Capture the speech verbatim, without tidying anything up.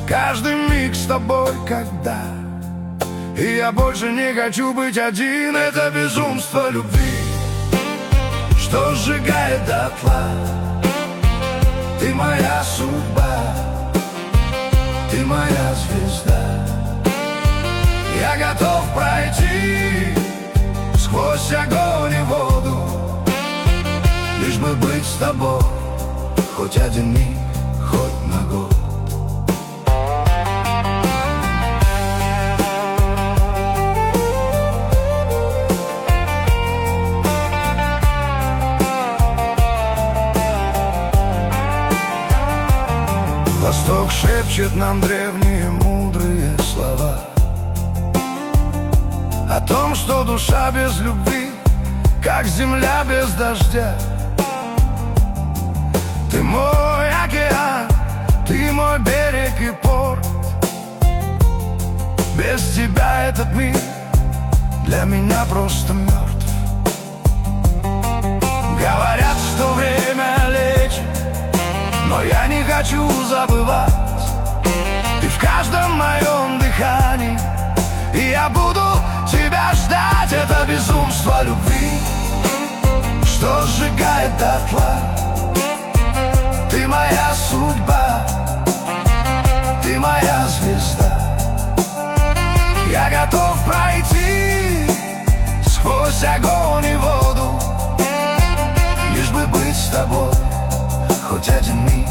каждый миг с тобой, когда. И я больше не хочу быть один. Это безумство любви, что сжигает дотла. Ты моя судьба, ты моя звезда. Я готов пройти сквозь огонь и воду, лишь бы быть с тобой хоть один миг, хоть на год. Восток шепчет нам древние мудрые слова о том, что душа без любви, как земля без дождя. Ты мой океан, ты мой берег и порт. Без тебя этот мир для меня просто мертв. Говорят, что время лечит, но я не хочу забывать. Ты в каждом моем дыхании, и я буду тебя ждать. Это безумство любви, что сжигает дотла. Ты моя судьба, ты моя звезда. Я готов пройти сквозь огонь и воду, лишь бы быть с тобой хоть один миг.